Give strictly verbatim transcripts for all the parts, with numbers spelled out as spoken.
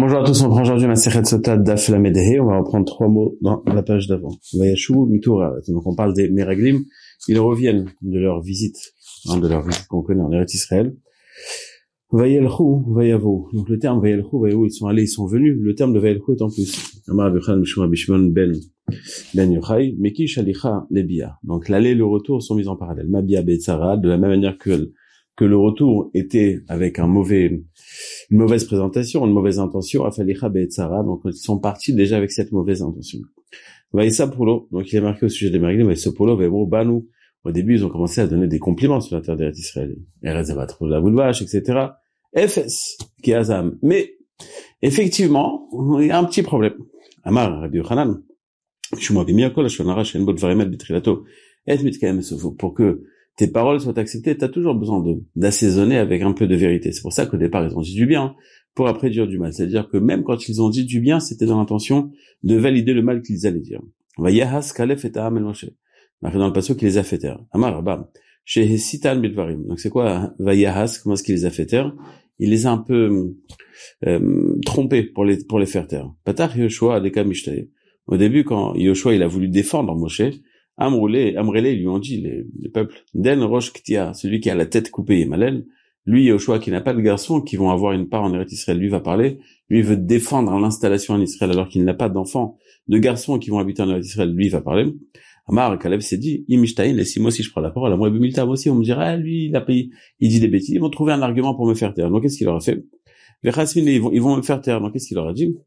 Bonjour à tous, on reprend aujourd'hui Masechet Sota Daf Lamed He. On va reprendre trois mots dans la page d'avant. Vayashu Mitura. Donc on parle des Meraglim. Ils reviennent de leur visite, hein, de leur visite qu'on connaît en Eretz Israël. Vayelchu, Vayavo. Donc le terme Vayelchu, Vayavo, ils sont allés, ils sont venus. Le terme de Vayelchu est en plus. Amar Bichan Mishma Bishmon Ben Ben Yochai. Meki Shalicha Lebia. Donc l'aller et le retour sont mis en parallèle. Mabia Betzara, de la même manière que que le retour était avec un mauvais, une mauvaise présentation, une mauvaise intention, Afalicha Be'etzara, donc ils sont partis déjà avec cette mauvaise intention. Vaïssa Polo, donc il est marqué au sujet des Meraglim, Vaïssa Polo, Vaïmro Banu, au début ils ont commencé à donner des compliments sur la terre d'Eretz Israël, Erez Abatro la Boulvache, et cetera. F S, qui est Azam. Mais, effectivement, il y a un petit problème. Amar, Rabbi Yochanan, Shumo Bimiakol, Shonara, Shenbot Varemet, Bitrilato, Et Mitkaem Sofo, pour que tes paroles soient acceptées, tu as toujours besoin de d'assaisonner avec un peu de vérité. C'est pour ça qu'au départ, ils ont dit du bien, pour après dire du mal. C'est-à-dire que même quand ils ont dit du bien, c'était dans l'intention de valider le mal qu'ils allaient dire. Vayahas kalef et ta'am el Moshe. Marqué dans le passage qui les a fait taire. Amar Rabba. Chez Sital Midvarim. Donc c'est quoi Vayahas? Comment est-ce qu'il les a fait taire? Il les a un peu euh, trompés pour les pour les faire taire. Patach Yoshua adeka mishtaye. Au début, quand Yoshua il a voulu défendre Moshe, Amrulé, Amrélé, ils lui ont dit, les, les peuples, Den Rosh Ktia, celui qui a la tête coupée et Malel, lui, Yoshua, qui n'a pas de garçons, qui vont avoir une part en Eretz Israël, lui va parler, lui veut défendre l'installation en Israël alors qu'il n'a pas d'enfants, de garçons qui vont habiter en Eretz Israël, lui va parler. Amar, Caleb s'est dit, Imishtaïn, laissez moi si je prends la parole, à moi, Bimilta, moi aussi, on me dira, ah, lui, il a payé, il dit des bêtises, ils vont trouver un argument pour me faire taire. Donc, qu'est-ce qu'il leur a fait? Ils vont, ils vont me faire taire. Donc, qu'est-ce qu'il leur a dit?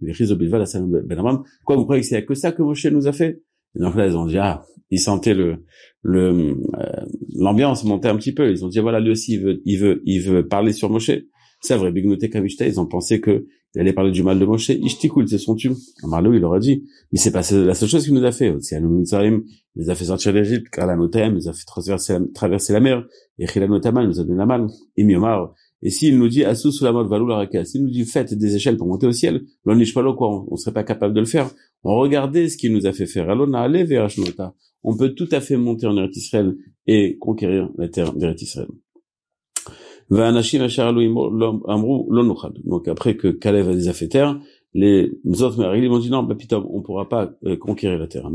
Quoi, vous croyez que c'est que ça que Moshe nous a fait? Et donc là, ils ont dit, ah, ils sentaient le, le, euh, l'ambiance monter un petit peu. Ils ont dit, voilà, lui aussi, il veut, il veut, il veut parler sur Moshe. C'est vrai, Bignote Kavishta, ils ont pensé que il allait parler du mal de Moshe. Ishtikul, c'est son tube. Amarlo, il leur a dit, mais c'est pas la seule chose qu'il nous a fait. C'est à Mitzrayim, il les a fait sortir d'Égypte, Kalanotem, il les a fait traverser la, traverser la mer. Et Chilanotaman, il nous a donné la main. Et Miomar. Et s'il nous dit, Assou sous la mode, Valou la raka, s'il nous dit, faites des échelles pour monter au ciel, l'onishpalo, quoi, on, on serait pas capable de le faire. On regardait ce qu'il nous a fait faire. Alona, allez vers Ashnota. On peut tout à fait monter en Eretz Israël et conquérir la terre d'Eretz Israël. Donc après que Kalev les a fait taire, les autres Meraglim m'ont dit non, bah putain, on pourra pas euh, conquérir la terre.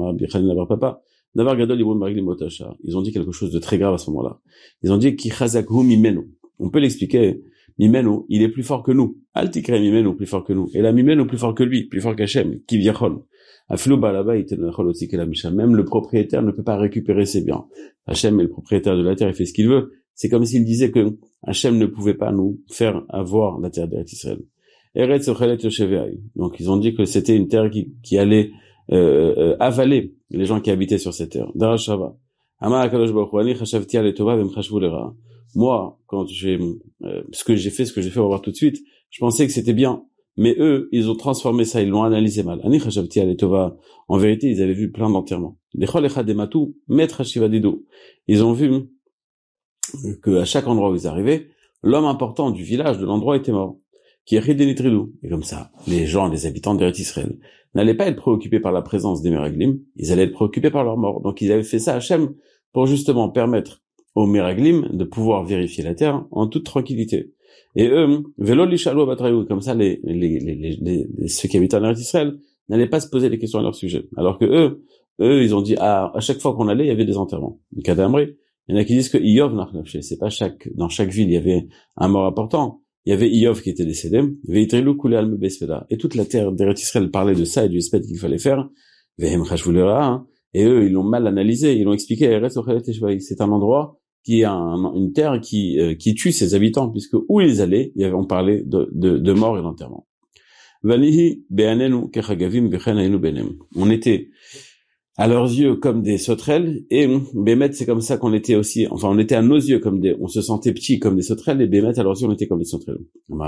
Ils ont dit quelque chose de très grave à ce moment-là. Ils ont dit ki chazakhu mimenu. On peut l'expliquer. Mimenu, il est plus fort que nous. Altikre Mimenu, plus fort que nous. Et la Mimenu, plus fort que lui, plus fort qu'Hachem, qui viachol. Aflou balaba, il aussi que la Misha. Même le propriétaire ne peut pas récupérer ses biens. Hachem est le propriétaire de la terre, il fait ce qu'il veut. C'est comme s'il disait que Hachem ne pouvait pas nous faire avoir la terre d'Eretz Israël. Eretz Ochelet Yosheveai. Donc ils ont dit que c'était une terre qui, qui allait euh, euh, avaler les gens qui habitaient sur cette terre. Darashava. Ama Akadosh Baruch Hu ani chashavti ale tova vem chashvu lera. Moi, quand j'ai euh, ce que j'ai fait, ce que j'ai fait, on va voir tout de suite, je pensais que c'était bien. Mais eux, ils ont transformé ça, ils l'ont analysé mal. Ani chashavti ale tova. En vérité, ils avaient vu plein d'enterrements. Lechol echad ematu met hashiva dido. Ils ont vu que à chaque endroit où ils arrivaient, l'homme important du village, de l'endroit était mort. Qui est Ridenitridou. Et comme ça, les gens, les habitants d'Eretz Israël, n'allaient pas être préoccupés par la présence des Meraglim, ils allaient être préoccupés par leur mort. Donc ils avaient fait ça à Hachem pour justement permettre aux Meraglim de pouvoir vérifier la terre en toute tranquillité. Et eux, Velo Lishalou Abatrayou, comme ça, les, les, les, les, les, ceux qui habitent en Eretz Israël n'allaient pas se poser des questions à leur sujet. Alors que eux, eux, ils ont dit, ah, à chaque fois qu'on allait, il y avait des enterrements. Kadamri. Il y en a qui disent que Iyov Nachnafché, c'est pas chaque, dans chaque ville, il y avait un mort important. Il y avait Iyov qui était décédé, Veitrilou Koulé Alme Bespeda. Et toute la terre d'Eretz Israël parlait de ça et du sped qu'il fallait faire. Vehem Chashvulera, et eux, ils l'ont mal analysé, ils l'ont expliqué, Eretz Ochelet Eshvaï. C'est un endroit qui est un, une terre qui, euh, qui tue ses habitants, puisque où ils allaient, il y avait, on parlait de, de, de mort et d'enterrement. Vanihi Be'anenu Kechagavim Vechen Ainu Benem. On était à leurs yeux comme des sauterelles, et Bémet, c'est comme ça qu'on était aussi, enfin, on était à nos yeux comme des, on se sentait petits comme des sauterelles, et Bémet, à leurs yeux, on était comme des sauterelles.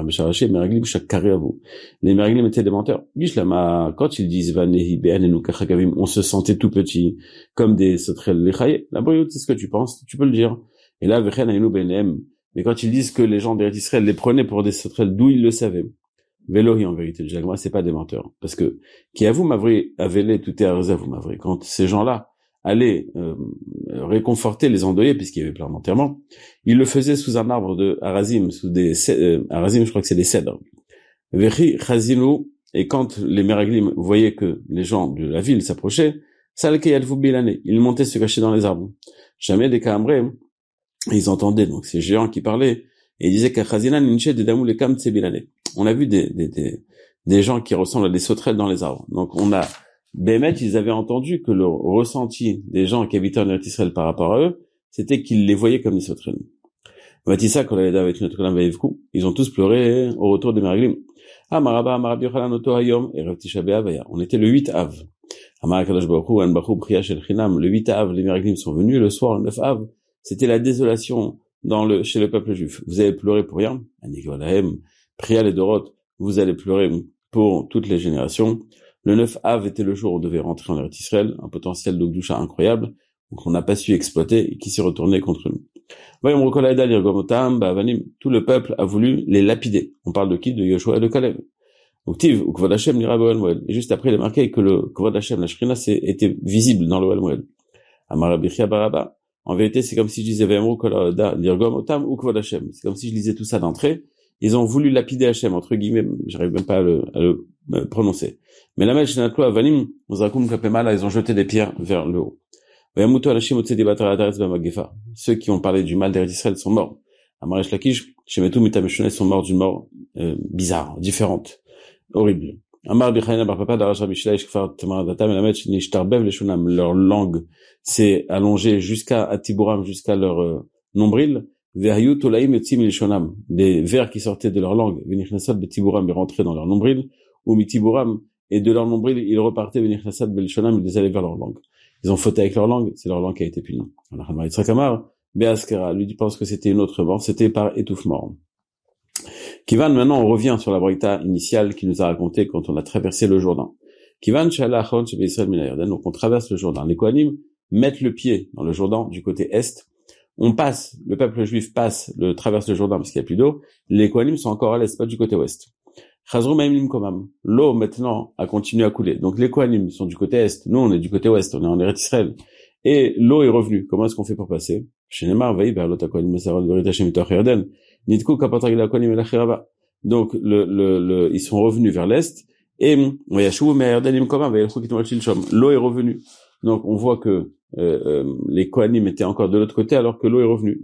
Les Meraglim étaient des menteurs. Quand ils disent, on se sentait tout petits, comme des sauterelles. La brioute, c'est ce que tu penses, tu peux le dire. Et là, mais quand ils disent que les gens d'Eretz Israël les prenaient pour des sauterelles, d'où ils le savaient? Vélohi, en vérité, le Jagma, c'est pas des menteurs. Parce que, qui avoue m'avri, avélé, tout est à vous m'avri. Quand ces gens-là allaient, euh, réconforter les endeuillés, puisqu'il y avait plein d'enterrements, ils le faisaient sous un arbre de Harazim, sous des, euh, Harazim, je crois que c'est des cèdres. Vechi chazinu, et quand les Meraglim voyaient que les gens de la ville s'approchaient, ils montaient se cacher dans les arbres. Jamais des Kahamré, ils entendaient donc ces géants qui parlaient, et ils disaient qu'Achazina ninche de damou lekam tsebilane. On a vu des, des, des, des gens qui ressemblent à des sauterelles dans les arbres. Donc on a, Bémet, ils avaient entendu que le ressenti des gens qui habitaient en Eretz Israël par rapport à eux, c'était qu'ils les voyaient comme des sauterelles. Matissa, quand elle avec notre clan Vaïvkou, ils ont tous pleuré au retour des Meraglim. Ah, Maraba, Marabi Yochanan Oto Hayom, et Rav Tisha B'Av. On était le huit Av. Amar Kadosh Baruch Hu, An Baruch Hu, Priya Shel Chinam. Le huit Av, les Meraglim sont venus. Le soir, le neuf Av, c'était la désolation dans le, chez le peuple juif. Vous avez pleuré pour rien. Anigolahem, Priya les Dorot. Vous allez pleurer pour toutes les générations. Le neuf Av était le jour où on devait rentrer en Eretz Israël, un potentiel de Gdusha incroyable, qu'on n'a pas su exploiter et qui s'est retourné contre nous. Tout le peuple a voulu les lapider. On parle de qui? De Yoshua et de Caleb. Et juste après, il est marqué que le Kvod Hashem, la Shrina, était visible dans le Oel Moed. En vérité, c'est comme si je disais c'est comme si je lisais tout ça d'entrée. Ils ont voulu lapider Hashem, entre guillemets, j'arrive même pas à le, à le prononcer. Mais la Mèche Natlo Avanim, ils ont jeté des pierres vers le haut. Ceux qui ont parlé du mal d'Eretz Israël sont morts. Amaresh Lakish, Shemetu Mitameshone sont morts d'une mort euh, bizarre, différente, horrible. Amar Bichayna Bar Papa Darash Rabbi Shilai Shkfar Tamar Datam Elamet Nishtarbev Leshonam. Leur langue s'est allongée jusqu'à Atiburam, jusqu'à leur euh, nombril. Veryu Tolaim Etzim Leshonam. Des vers qui sortaient de leur langue. Venichnasad Betiburam et rentraient dans leur nombril. Ou Mitiburam, et de leur nombril, ils repartaient Venichnasad Beleshonam, ils allaient vers leur langue. Ils ont fauté avec leur langue, c'est leur langue qui a été punie. Yitzhak Amar, Beaskera, lui pense que c'était une autre mort, c'était par étouffement. Kivan, maintenant on revient sur la braïta initiale qui nous a raconté quand on a traversé le Jourdain. Kivan Shala Achon Shebe Israël Min HaYarden, donc on traverse le Jourdain. Les Kohanim mettent le pied dans le Jourdain du côté est. On passe, le peuple juif passe, le traverse le Jourdain parce qu'il n'y a plus d'eau. Les Kohanim sont encore à l'est, pas du côté ouest. L'eau maintenant a continué à couler. Donc les Kohanim sont du côté est, nous on est du côté ouest, on est en Eretz Israël. Et l'eau est revenue. Comment est-ce qu'on fait pour passer? Donc le, le, le, ils sont revenus vers l'est et l'eau est revenue. Donc on voit que euh, euh, les Kohanim étaient encore de l'autre côté alors que l'eau est revenue.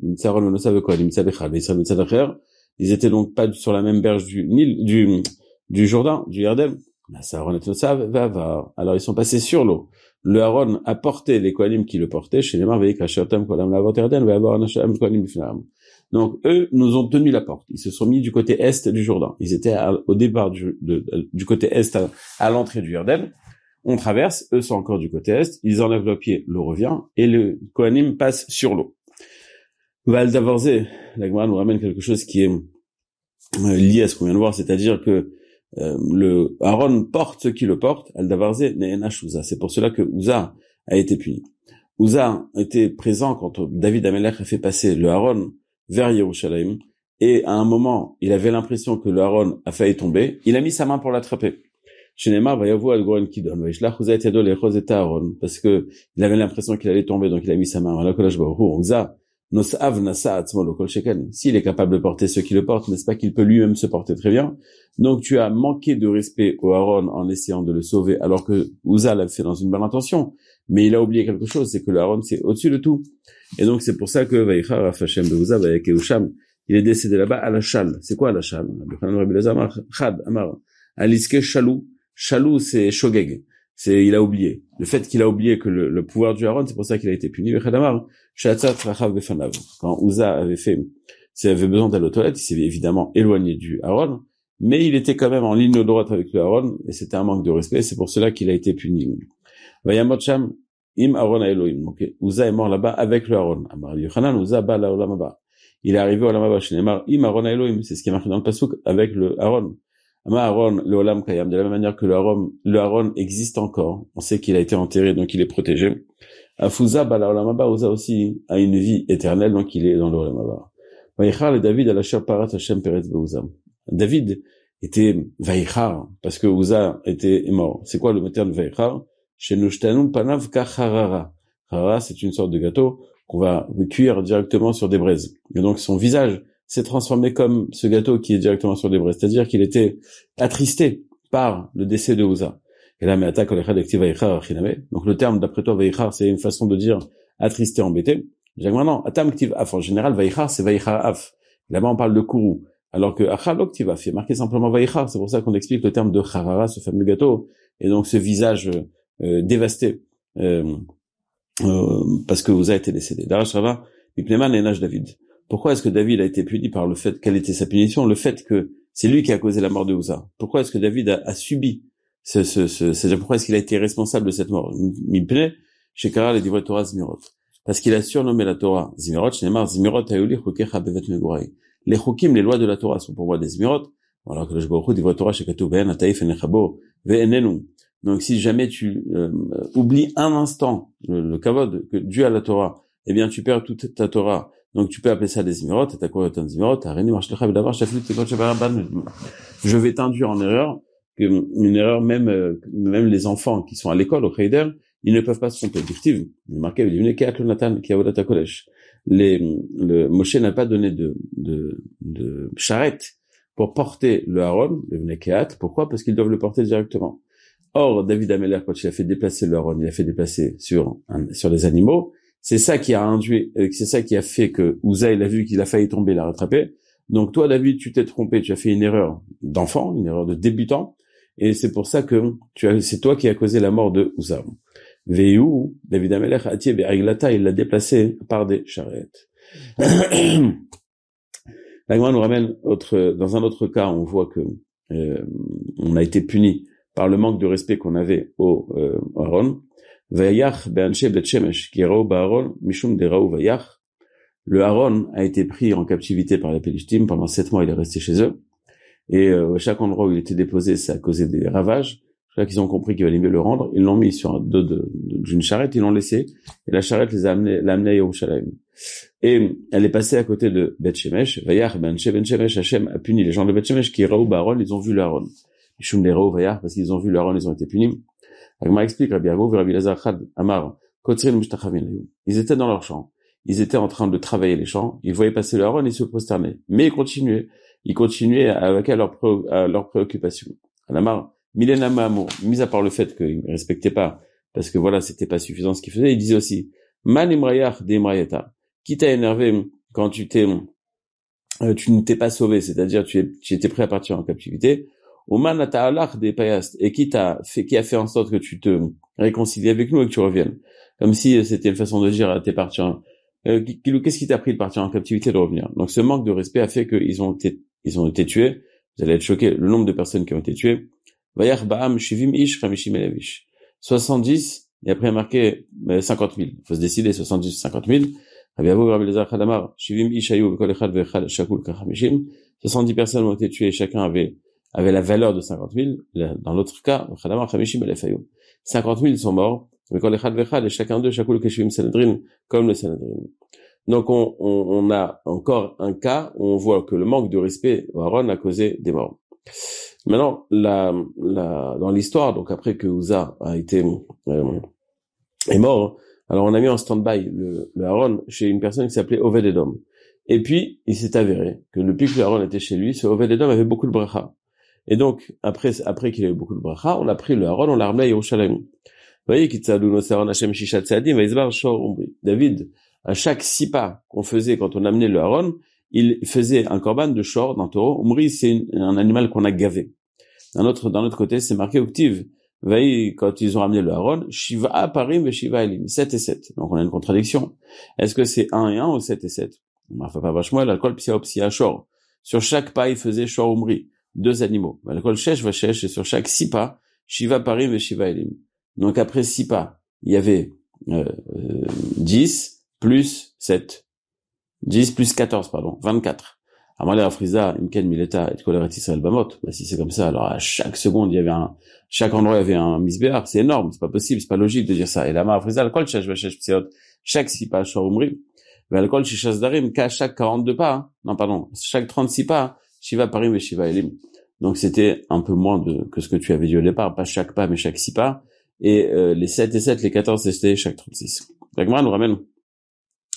Ils étaient donc pas sur la même berge du Nil, du, du Jourdain, du Yarden. Alors ils sont passés sur l'eau. Le Aaron a porté les Kohanim qui le portaient. Donc eux nous ont tenu la porte. Ils se sont mis du côté est du Jourdain. Ils étaient à, au départ du, de, du côté est à, à l'entrée du Yarden. On traverse, eux sont encore du côté est. Ils enlèvent le pied, l'eau revient et le Kohanim passe sur l'eau. Val d'Avorze, la Gemara nous ramène quelque chose qui est lié à ce qu'on vient de voir, c'est-à-dire que euh, le Aaron porte ce qui le porte, Al Davarze ne'enash Uza. C'est pour cela que Uza a été puni. Uza était présent quand David Amelech a fait passer le Aaron vers Yerushalayim, et à un moment, il avait l'impression que le Aaron a failli tomber, il a mis sa main pour l'attraper. Shenema va yavo al goren kidon, va yishlach Uza et yado lechos et Aaron, parce que il avait l'impression qu'il allait tomber, donc il a mis sa main. Uza S'il est capable de porter ceux qui le portent, n'est-ce pas qu'il peut lui-même se porter très bien? Donc tu as manqué de respect au Aaron en essayant de le sauver, alors que Uza l'a fait dans une bonne intention, mais il a oublié quelque chose, c'est que le Aaron c'est au-dessus de tout. Et donc c'est pour ça que Vaïchar Hashem de Uza, il est décédé là-bas à la Shal. C'est quoi la Shal? Aliske Shalou. Shalou c'est Shogeg. C'est, il a oublié. Le fait qu'il a oublié que le, le pouvoir du Aaron, c'est pour ça qu'il a été puni. Quand Uza avait fait, s'il avait besoin d'aller aux toilettes, il s'est évidemment éloigné du Aaron, mais il était quand même en ligne droite avec le Aaron, et c'était un manque de respect, c'est pour cela qu'il a été puni. Vayamotcham, im Aaron a Elohim. Okay. Uza est mort là-bas avec le Aaron. Amar Yochanan, Uza ba la olam haba. Il est arrivé au olam haba. Shenemar, im Aaron a Elohim. C'est ce qui est marqué dans le pasuk avec le Aaron. Aaron, le Olam Kayam, de la même manière que le Aaron, le Aaron existe encore. On sait qu'il a été enterré, donc il est protégé. Afuza, Bala Olam Haba, Uza aussi a une vie éternelle, donc il est dans le Olam Haba. Vaïchar, et David, à la Parat Hashem Peretz Beuza. David était Vaïchar, parce que Uza était mort. C'est quoi le terme de Vaïchar? Chez Nushtanum Panav Kacharara. Harara, c'est une sorte de gâteau qu'on va cuire directement sur des braises. Et donc son visage s'est transformé comme ce gâteau qui est directement sur l'hébreu, c'est-à-dire qu'il était attristé par le décès de Uza. Et là, mais attaque donc le terme d'après toi Vaïchar, c'est une façon de dire attristé, embêté. J'ai dit non, atam ktiv af en général Vaïchar c'est Vaïchar af. Là-bas on parle de kourou, alors que achalok ktiv af, il est marqué simplement Vaïchar. C'est pour ça qu'on explique le terme de charara, ce fameux gâteau, et donc ce visage euh, dévasté euh, euh, parce que Uza a été décédé. Darash Rava, Mipneman et Nage David. Pourquoi est-ce que David a été puni par le fait, quelle était sa punition? Le fait que c'est lui qui a causé la mort de Uza. Pourquoi est-ce que David a, a subi ce, ce, ce, c'est-à-dire pourquoi est-ce qu'il a été responsable de cette mort? Mipne, Shekara les divrei Torah Zmirot. Parce qu'il a surnommé la Torah Zmirot, Shneimar Zmirot Hayuli Chokecha Bevet Megurai. Les Chokim, les lois de la Torah sont pour moi des Zmirot. Alors que le Jbaruch divrei Torah Shekatu Ve'en Ataif Enechabo Ve'enenu. Donc si jamais tu euh, oublies un instant le, le kavod que Dieu a la Torah, eh bien tu perds toute ta Torah. Donc tu peux appeler ça des Zmirot, et t'as quoi autant de Zmirot, t'as Réni Marshlecha Bedavar Shaflut Tekot Shabaraban. Je vais t'induire en erreur, que une erreur même euh, même les enfants qui sont à l'école au Heider, ils ne peuvent pas se tromper. Dictive, il est marqué il venait Keat le Nathan qui a Avodat Kodesh. Les le Moshe n'a pas donné de de de charrette pour porter le Aaron, le venait Keat. Pourquoi? Parce qu'ils doivent le porter directement. Or David Ameler, quand il a fait déplacer le Aaron, il a fait déplacer sur un, sur les animaux. C'est ça qui a induit, euh, c'est ça qui a fait que Uza, il a vu qu'il a failli tomber, il l'a rattrapé. Donc toi, David, tu t'es trompé, tu as fait une erreur d'enfant, une erreur de débutant, et c'est pour ça que tu as, c'est toi qui as causé la mort de Uza. Veu, David Amelech, Atié, Be'aglata, il l'a déplacé par des charrettes. La Gemara nous ramène autre, dans un autre cas, on voit que euh, on a été puni par le manque de respect qu'on avait au euh, Aaron. Vayach be'anshe bet shemesh ki ra'u ba'Aaron mishum de ra'u vayach. Le Aaron a été pris en captivité par les Pélishtim. Pendant sept mois, il est resté chez eux. Et euh, à chaque endroit où il était déposé, ça a causé des ravages. Là qu'ils ont compris qu'il valait mieux le rendre, ils l'ont mis sur un dos de, de, d'une charrette, ils l'ont laissé. Et la charrette les a amenés, l'a amené à Yerushalayim. Et elle est passée à côté de Beth Shemesh. Vayach be'anshe ben Shemesh, Hashem a puni les gens de Beth Shemesh qui ra'u ba'Aaron, ils ont vu le Aaron. Mishum de ra'u vayach, parce qu'ils ont vu le Aaron, ils ont été punis. Agma explique, Rabbi Avou, Rabbi Lazar Chad, Amar, Kotzrin Mishtachavin. Ils étaient dans leur champ. Ils étaient en train de travailler les champs. Ils voyaient passer le Aaron et ils se prosternaient. Mais ils continuaient. Ils continuaient avec à leur, pré- à leur préoccupation. Amar, Milenama Amour, mis à part le fait qu'ils ne respectaient pas, parce que voilà, c'était pas suffisant ce qu'ils faisaient, ils disaient aussi, Man Imrayach de Imrayata. Qui t'a énervé quand tu t'es, euh, tu ne t'es pas sauvé, c'est-à-dire tu, es, tu étais prêt à partir en captivité. Oman ata'alach des payast, et qui t'a fait, qui a fait en sorte que tu te réconcilies avec nous et que tu reviennes. Comme si c'était une façon de dire, t'es parti en, euh, qu'est-ce qui t'a pris de partir en captivité de revenir? Donc ce manque de respect a fait qu'ils ont été, ils ont été tués. Vous allez être choqués, le nombre de personnes qui ont été tuées. Vayach ba'am shivim ish chamishim elevish. soixante-dix, et après marqué cinquante mille. Il faut se décider, soixante-dix, cinquante mille. Rabbi Avou, Rabbi Lazar Chadamar, shivim ish ayu, kol echad ve'echad shakul kachamishim. soixante-dix personnes ont été tuées, chacun avait avait la valeur de cinquante mille. Dans l'autre cas, cinquante mille sont morts, et chacun d'eux, comme le Sanhedrin. Donc on, on, on a encore un cas où on voit que le manque de respect au Aaron a causé des morts. Maintenant, la, la, dans l'histoire, donc après que Uza a été euh, est mort, alors on a mis en stand-by le, le Aaron chez une personne qui s'appelait Oved Edom. Et puis, il s'est avéré que depuis que le Aaron était chez lui, ce Oved Edom avait beaucoup de bracha. Et donc, après, après qu'il a eu beaucoup de bracha, on a pris le Aaron, on l'a ramené à Yerushalayim. Vous voyez, David, à chaque six pas qu'on faisait quand on amenait le Aaron, il faisait un korban de shor d'un taureau. Umri, c'est une, un animal qu'on a gavé. D'un autre, d'un autre côté, c'est marqué Uktiv. Voyez, quand ils ont ramené le Aaron, Shiva parim et Shiva elim. sept et sept. Donc on a une contradiction. Est-ce que c'est un et un ou sept et sept? Enfin, pas vachement, l'alcool psia psia shor. Sur chaque pas, il faisait shor umri. Deux animaux. L'alcool shesh va shesh, et sur chaque six pas, Shiva parim et Shiva elim. Donc après six pas, il y avait euh, euh, dix plus sept. dix plus quatorze, pardon, vingt-quatre. Amalé Afriza, Imken Mileta et Koleret Israël Bamot. Bah, si c'est comme ça, alors à chaque seconde, il y avait un, chaque endroit, il y avait un misbéar. C'est énorme, c'est pas possible, c'est pas logique de dire ça. Et là, Afriza, l'alcool shesh va shesh psiot. Chaque six pas, shor umri. Mais l'alcool shishas darim, qu'à chaque quarante-deux pas, hein. Non, pardon, chaque trente-six pas, Shiva parim et Shiva elim. Donc c'était un peu moins de que ce que tu avais dit au départ, pas chaque pas mais chaque six pas, et euh, les sept et sept, les quatorze c'était chaque trente-six. La Gemara nous ramène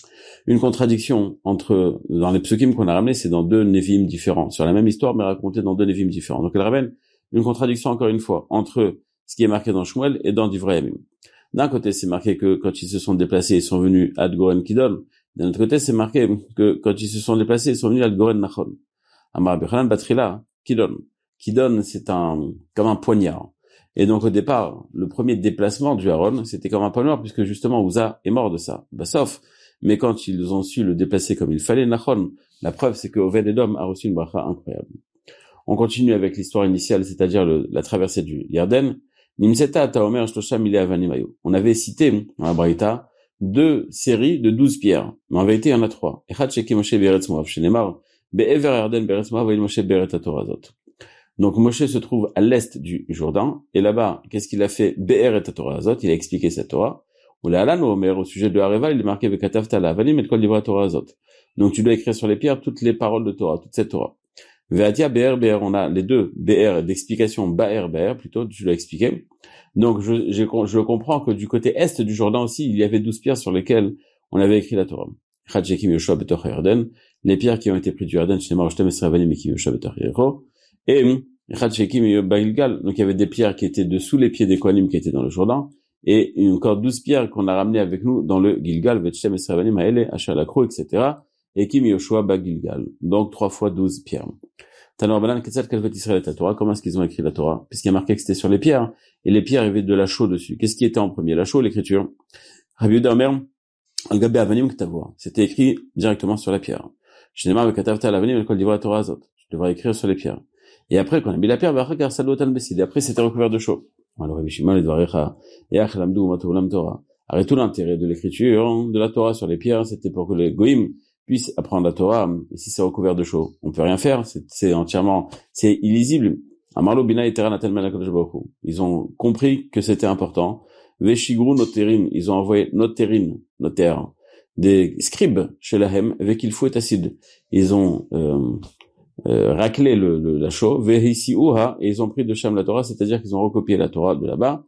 une contradiction entre, dans les psukim qu'on a ramenés, c'est dans deux Nevi'im différents, sur la même histoire, mais racontée dans deux Nevi'im différents. Donc elle ramène une contradiction encore une fois, entre ce qui est marqué dans Shmuel et dans Divrei Yamim. D'un côté, c'est marqué que quand ils se sont déplacés, ils sont venus à Goren Kidon. D'un autre côté, c'est marqué que quand ils se sont déplacés, ils sont venus à Goren Nachon. Amar Bechanan Batrila, Kidon. Kidon, c'est un, comme un poignard. Et donc, au départ, le premier déplacement du Aaron, c'était comme un poignard, puisque justement, Uza est mort de ça. Bah, sauf, mais quand ils ont su le déplacer comme il fallait, Nachon, la preuve, c'est que Oved Edom a reçu une bracha incroyable. On continue avec l'histoire initiale, c'est-à-dire le, la traversée du Yarden. Nimseta Taomer Shlosha Mile Avanimayu. On avait cité, dans la Braïta, deux séries de douze pierres. Mais en vérité, il y en a trois. Echad Sheki Moshe Beretz Moav, Shenemar, Be'ever Yarden Beretz Moav, Ve'il Moshe Beret HaTorazot. Donc, Moshe se trouve à l'est du Jourdain, et là-bas, qu'est-ce qu'il a fait? Be'er et HaTorazot, il a expliqué cette Torah. Ou la Alan Omer, au sujet de Hareva, il est marqué Vekatavta la Avanim et Kol Divra Torazot. Donc, tu dois écrire sur les pierres toutes les paroles de Torah, toute cette Torah. Ve'atia Be'er Be'er, on a les deux Be'er d'explication, Ba'er Be'er, plutôt, tu dois expliquer. Donc, je, je, je comprends que du côté est du Jourdain aussi, il y avait douze pierres sur lesquelles on avait écrit la Torah. Chadjekim Yoshua Betoch Yarden, les pierres qui ont été prises du Yarden, Shnema Roshtem Esravanim Ekim Yoshua Betoch Yericho, et Chadjekim Bailgal, donc il y avait des pierres qui étaient dessous les pieds des Kohanim qui étaient dans le Jourdain, et encore douze pierres qu'on a ramenées avec nous dans le Gilgal, Vetchem Esravanim Haele, Achalakro, et cetera, et Kim Yoshua Bagilgal. Donc, trois fois douze pierres. Tanor Banan, Ketzat Kalvet Israël et Torah, comment est-ce qu'ils ont écrit la Torah? Puisqu'il y a marqué que c'était sur les pierres, et les pierres avaient de la chaux dessus. Qu'est-ce qui était en premier? La chaux, l'écriture. Rabbi Yehuda Omer, Al-Gabe Avanim Ktavoa. C'était écrit directement sur la pierre. Shnema Vekatavta Avanim Kol Divra Torah Azot. Je devrais écrire sur les pierres. Et après, quand on a mis la pierre, Vachakar Sadotan Besid. Et après, c'était recouvert de chaux. Alors, Rabbi Shimon, Edvarecha, Yach Lamdu Matolam Torah. Alors, tout l'intérêt de l'écriture, de la Torah sur les pierres, c'était pour que les Goïm puissent apprendre la Torah. Et si c'est recouvert de chaux, on peut rien faire. C'est, c'est entièrement, c'est illisible. Amarlo Bina et Teran Atel Malakadosh Baruch Hu. Ils ont compris que c'était important. Veshigru Noterin. Ils ont envoyé Noterin, notaire, des scribes chez Lahem, avec il faut acide. Ils ont, euh, Euh, raclé le, le, la chaux, vehissi uha, et ils ont pris de Sham la Torah, c'est-à-dire qu'ils ont recopié la Torah de là-bas,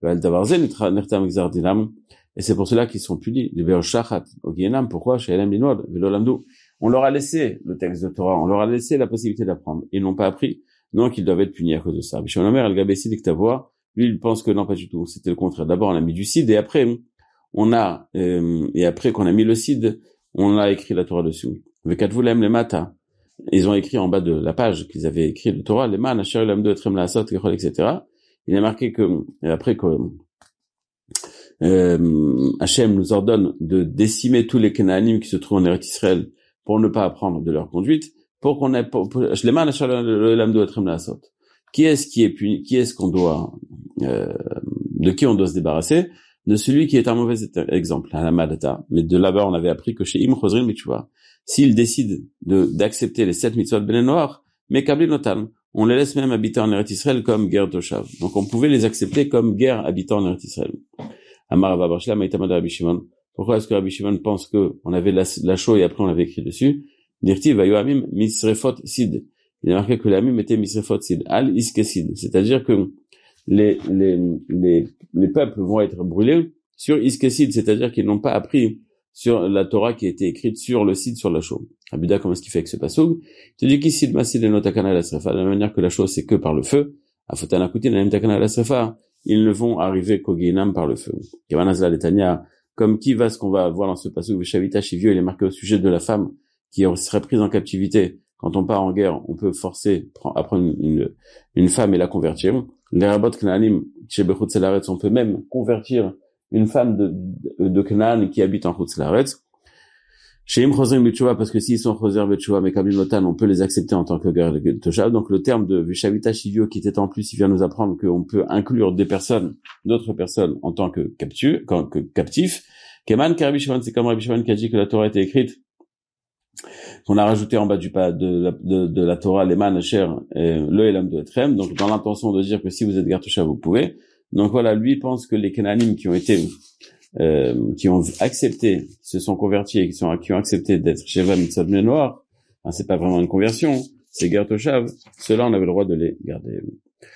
et c'est pour cela qu'ils sont punis. Pourquoi? On leur a laissé le texte de Torah, on leur a laissé la possibilité d'apprendre. Ils n'ont pas appris, donc ils doivent être punis à cause de ça. Lui, il pense que non, pas du tout. C'était le contraire. D'abord, on a mis du cid, et après, on a, euh, et après qu'on a mis le cid, on a écrit la Torah dessus. Les mata. Ils ont écrit en bas de la page qu'ils avaient écrit le Torah, les man, asher lam de trem la asot, et cetera. Il est marqué que, et après que, euh, Hachem nous ordonne de décimer tous les Canaanim qui se trouvent en Eretz Israël pour ne pas apprendre de leur conduite, pour qu'on ait, pour, pour, les man, asher lam de trem la asot. Qui est-ce qui est puni, qui est-ce qu'on doit, euh, de qui on doit se débarrasser? De celui qui est un mauvais exemple, à la Madata. Mais de là-bas, on avait appris que chez Im Chosrin Mitzvah, s'il décide de, d'accepter les sept mitzvot ben noirs, mais Kabli Notan, on les laisse même habiter en Eretz Israël comme guerre Toshav. Donc on pouvait les accepter comme guerre habitant en Eretz Israël. Amar Rava Bar Shila Maïtamad Rabbi Shimon. Pourquoi est-ce que Rabbi Shimon pense que on avait la, la chaux et après on l'avait écrit dessus? Dirti Vayoamim Misrefot Sid. Il a marqué que l'amim était Misrefot Sid. Al Iske Sid. C'est-à-dire que les, les, les, les peuples vont être brûlés sur Iske Sid, c'est-à-dire qu'ils n'ont pas appris sur la Torah qui a été écrite sur le site, sur la chaux. Abuda, comment est-ce qu'il fait avec ce passoug? Il te dit qu'ici, le masid et notakana la srefa, de la manière que la chose c'est que par le feu. Afotana kutin, la takana la srefa, ils ne vont arriver qu'au guénam par le feu. Kevanazla letania, comme qui va ce qu'on va voir dans ce passoug, Veshavita Shivio, il est marqué au sujet de la femme qui serait prise en captivité. Quand on part en guerre, on peut forcer à prendre une, une, une femme et la convertir. Les rabots knaanim, shebechut selaretz, on peut même convertir une femme de, de, de Canaan qui habite en Chutz Laaretz. Chez Im Chosrim Betchouva, parce que s'ils sont Choser Betchouva, mais Kablim Notan, on peut les accepter en tant que guerre de Toshav. Donc le terme de Vishavita Shivio, qui était en plus, il vient nous apprendre qu'on peut inclure des personnes, d'autres personnes en tant que captifs, que captifs. Keman, Rabbi Shimon, c'est comme Rabbi Shimon qui a dit que la Torah a été écrite, qu'on a rajouté en bas du pas de la, de, de la Torah, les man, Asher, le Elam de Etrem. Donc dans l'intention de dire que si vous êtes guerre Toshav, vous pouvez. Donc voilà, lui pense que les Canaanim qui ont été, euh, qui ont accepté, qui se sont convertis et qui sont, qui ont accepté d'être Sheva Mitzvot Ben Noir, hein, c'est pas vraiment une conversion, c'est Ger Toshav, ceux-là on avait le droit de les garder.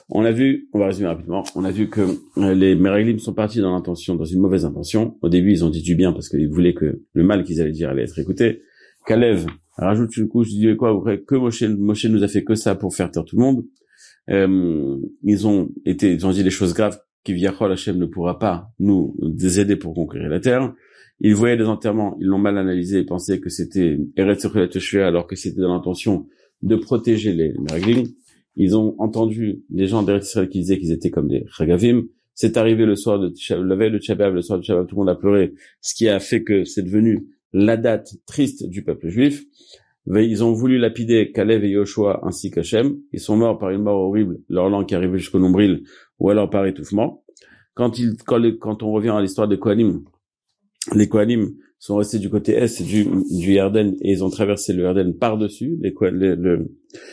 On a vu, on va résumer rapidement, on a vu que euh, les Meraglim sont partis dans l'intention, dans une mauvaise intention. Au début, ils ont dit du bien parce qu'ils voulaient que le mal qu'ils allaient dire allait être écouté. Kalev rajoute une couche, il dit quoi, que Moshe, Moshe nous a fait que ça pour faire taire tout le monde. Euh, ils ont été, ils ont dit les choses graves, qu'Ivyachol Hashem ne pourra pas nous aider pour conquérir la terre. Ils voyaient les enterrements, ils l'ont mal analysé et pensaient que c'était Eretz Yochelet Teshuvah alors que c'était dans l'intention de protéger les Meraglim. Ils ont entendu les gens d'Eretz Israël qui disaient qu'ils étaient comme des Chagavim. C'est arrivé le soir de la veille de Tchabab, le soir de Tchabab, tout le monde a pleuré, ce qui a fait que c'est devenu la date triste du peuple juif. Ils ont voulu lapider Kalev et Yoshua ainsi qu'Hachem. Ils sont morts par une mort horrible, leur langue qui arrivait jusqu'au nombril, ou alors par étouffement. Quand, ils, quand, les, quand on revient à l'histoire des Kohanim, les Kohanim sont restés du côté est du, du Yarden et ils ont traversé le Yarden par-dessus. Les, le, le,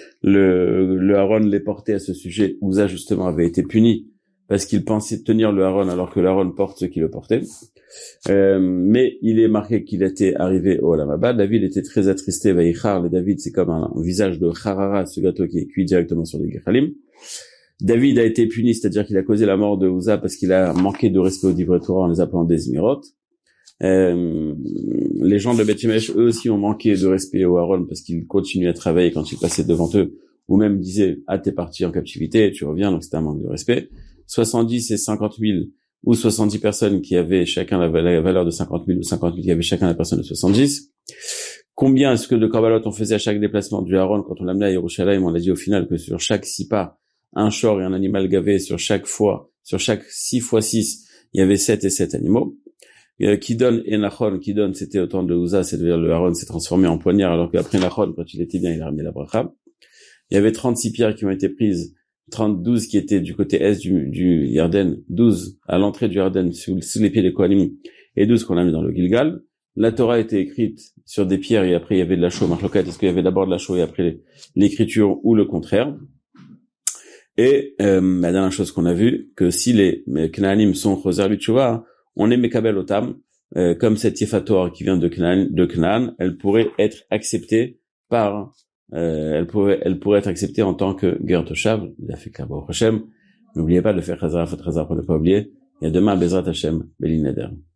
le, le Aaron les portait à ce sujet. Uza, justement, avait été puni parce qu'il pensait tenir le Aaron alors que l'Aaron porte ceux qui le portaient. Euh, mais il est marqué qu'il était arrivé au Olam Haba. David était très attristé. Vaïchar, le David, c'est comme un, un visage de Harara, ce gâteau qui est cuit directement sur les Gechalim. David a été puni, c'est-à-dire qu'il a causé la mort de Uza parce qu'il a manqué de respect au Divrei Torah en les appelant des Zmirot. Euh, les gens de Beth Shemesh, eux aussi, ont manqué de respect au Aaron parce qu'ils continuaient à travailler quand il passait devant eux, ou même disaient, ah, t'es parti en captivité, tu reviens, donc c'était un manque de respect. soixante-dix et cinquante mille, ou soixante-dix personnes qui avaient chacun la valeur de cinquante mille, ou cinquante mille qui avaient chacun la personne de soixante-dix. Combien est-ce que de Korbanot on faisait à chaque déplacement du Aaron quand on l'amenait à Yerushalayim? On a dit au final que sur chaque six pas, un shor et un animal gavé, sur chaque fois, sur chaque six fois six, il y avait sept et sept animaux. Euh, qui donne et Nachon, qui donne, c'était au temps de Uza, c'est-à-dire le Aaron s'est transformé en poignard, alors qu'après Nachon, quand il était bien, il a ramené la bracha. Il y avait trente-six pierres qui ont été prises, trente, douze qui étaient du côté est du, du Yarden, douze à l'entrée du Yarden, sous, sous les pieds des Kohanim, et douze qu'on a mis dans le Gilgal. La Torah a été écrite sur des pierres et après il y avait de la chaux, Marlokat, est-ce qu'il y avait d'abord de la chaux et après l'écriture ou le contraire? Et, euh, la dernière chose qu'on a vue, que si les Knaanim sont Choser B'Tshuvah, on est Mekabel Otam, euh, comme cette Yefator qui vient de Canaan, de Canaan, elle pourrait être acceptée par, euh, elle pourrait, elle pourrait être acceptée en tant que Ger Toshav, il a fait Kabo Hashem. N'oubliez pas de faire Chazara, Fat Chazara pour ne pas oublier. Et à demain, Bezrat Hashem, Belin Neder.